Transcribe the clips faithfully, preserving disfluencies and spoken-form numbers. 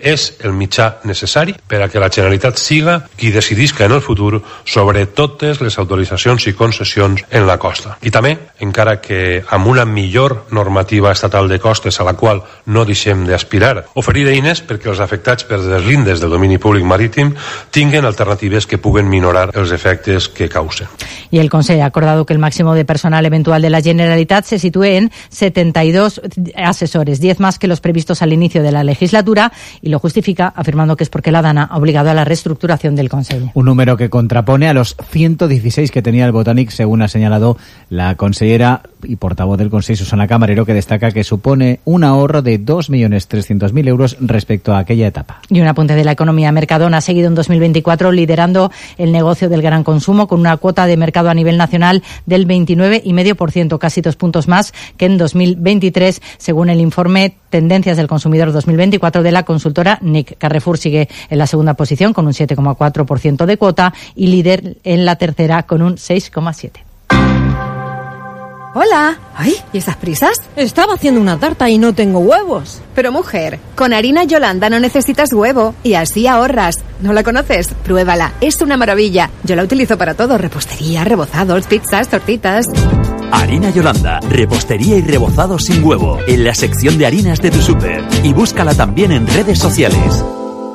és el mitjà necessari per a que la Generalitat siga qui decidisca en el futur sobre totes les autoritzacions i concessions en la costa. I també, encara que amb una millor normativa estatal de costes a la qual no deixem d'aspirar, oferir eines perquè els afectats per deslindes del domini públic marítim tinguen alternatives que puguen minorar els efectes que causen. Y el Consejo ha acordado que el máximo de personal eventual de la Generalitat se sitúe en setenta y dos asesores, diez más que los previstos al inicio de la legislatura, y lo justifica afirmando que es porque la Dana ha obligado a la reestructuración del Consejo. Un número que contrapone a los ciento dieciséis que tenía el Botanic, según ha señalado la consellera y portavoz del Consejo, Susana Camarero, que destaca que supone un ahorro de dos millones trescientos mil euros respecto a aquella etapa. Y un apunte de la economía. Mercadona ha seguido en dos mil veinticuatro liderando el negocio del gran consumo con una cuota de mercado a nivel nacional del veintinueve coma cinco por ciento, casi dos puntos más que en dos mil veintitrés, según el informe Tendencias del Consumidor dos mil veinticuatro de la consultora N I C. Carrefour sigue en la segunda posición con un siete coma cuatro por ciento de cuota y líder en la tercera con un seis coma siete por ciento. Hola. Ay, ¿y esas prisas? Estaba haciendo una tarta y no tengo huevos. Pero mujer, con harina Yolanda no necesitas huevo y así ahorras. ¿No la conoces? Pruébala, es una maravilla. Yo la utilizo para todo, repostería, rebozados, pizzas, tortitas. Harina Yolanda, repostería y rebozados sin huevo, en la sección de harinas de tu súper. Y búscala también en redes sociales.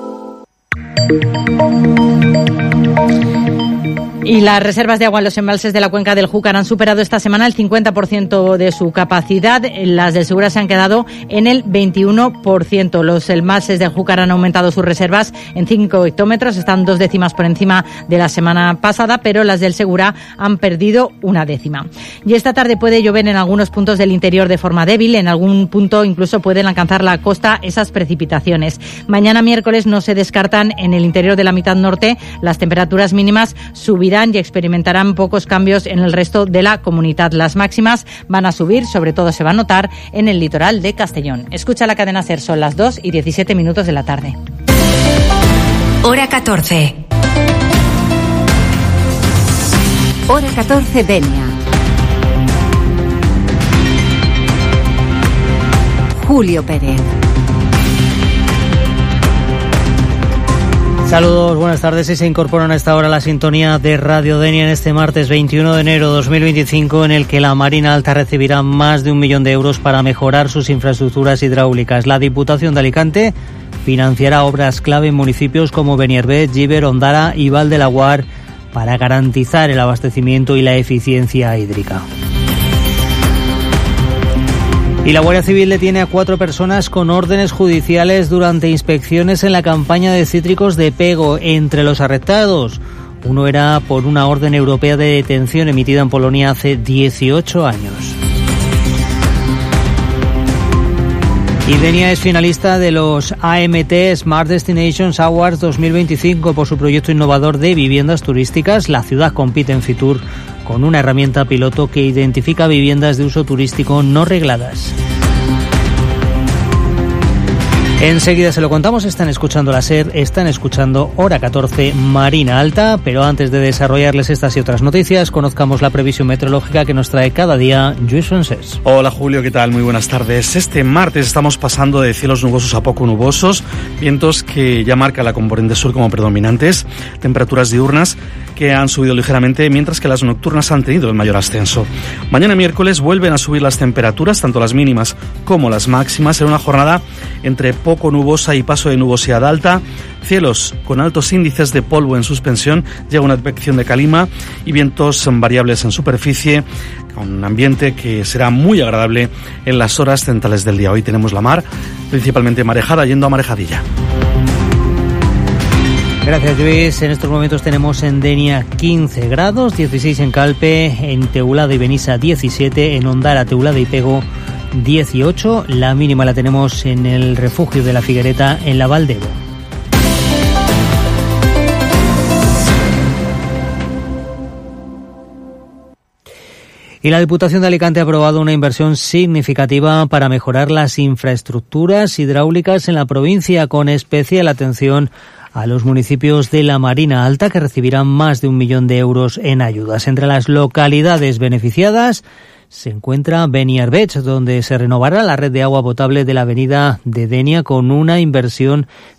Y las reservas de agua en los embalses de la cuenca del Júcar han superado esta semana el cincuenta por ciento de su capacidad. Las del Segura se han quedado en el veintiuno por ciento. Los embalses del Júcar han aumentado sus reservas en cinco hectómetros, están dos décimas por encima de la semana pasada, pero las del Segura han perdido una décima. Y esta tarde puede llover en algunos puntos del interior de forma débil, en algún punto incluso pueden alcanzar la costa esas precipitaciones. Mañana miércoles no se descartan en el interior de la mitad norte, las temperaturas mínimas subirán y experimentarán pocos cambios en el resto de la comunidad. Las máximas van a subir, sobre todo se va a notar en el litoral de Castellón. Escucha la cadena SER, son las dos y diecisiete minutos de la tarde. Hora catorce. Hora catorce, Denia. Julio Pérez. Saludos, buenas tardes. Y se incorporan a esta hora a la sintonía de Radio Denia en este martes veintiuno de enero de dos mil veinticinco, en el que la Marina Alta recibirá más de un millón de euros para mejorar sus infraestructuras hidráulicas. La Diputación de Alicante financiará obras clave en municipios como Beniarbeig, Llíber, Ondara y Val de Laguar para garantizar el abastecimiento y la eficiencia hídrica. Y la Guardia Civil detiene a cuatro personas con órdenes judiciales durante inspecciones en la campaña de cítricos de Pego. Entre los arrestados, uno era por una orden europea de detención emitida en Polonia hace dieciocho años. Y Denia es finalista de los A M T Smart Destinations Awards dos mil veinticinco por su proyecto innovador de viviendas turísticas. La ciudad compite en Fitur con una herramienta piloto que identifica viviendas de uso turístico no regladas. Enseguida se lo contamos, están escuchando la SER, están escuchando Hora catorce, Marina Alta, pero antes de desarrollarles estas y otras noticias, conozcamos la previsión meteorológica que nos trae cada día Lluís Francés. Hola Julio, ¿qué tal? Muy buenas tardes. Este martes estamos pasando de cielos nubosos a poco nubosos, vientos que ya marca la componente sur como predominantes, temperaturas diurnas que han subido ligeramente, mientras que las nocturnas han tenido el mayor ascenso. Mañana miércoles vuelven a subir las temperaturas, tanto las mínimas como las máximas, en una jornada entre poco nubosa y paso de nubosidad alta, cielos con altos índices de polvo en suspensión, llega una advección de calima y vientos variables en superficie, con un ambiente que será muy agradable en las horas centrales del día. Hoy tenemos la mar, principalmente marejada, yendo a marejadilla. Gracias, Luis. En estos momentos tenemos en Denia quince grados, dieciséis en Calpe, en Teulada y Benissa diecisiete, en Ondara, Teulada y Pego dieciocho. La mínima la tenemos en el refugio de la Figuereta, en la Val d'Ebo. Y la Diputación de Alicante ha aprobado una inversión significativa para mejorar las infraestructuras hidráulicas en la provincia, con especial atención a los municipios de la Marina Alta, que recibirán más de un millón de euros en ayudas. Entre las localidades beneficiadas se encuentra Beniarbeig, donde se renovará la red de agua potable de la avenida de Denia con una inversión